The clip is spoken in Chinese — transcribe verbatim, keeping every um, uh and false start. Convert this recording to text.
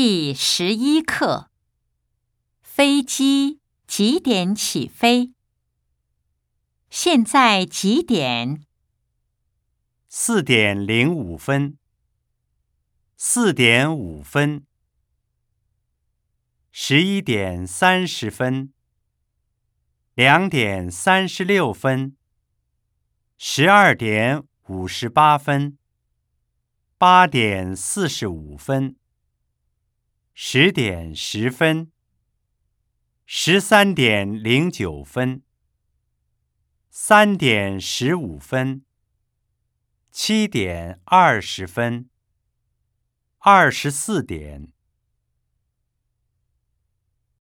第十一课，飞机几点起飞？现在几点？ 四点零五分。四点五分。十一点三十分。两点三十六分。十二点五十八分。八点四十五分。十点十分。十三点零九分。三点十五分。七点二十分。二十四点。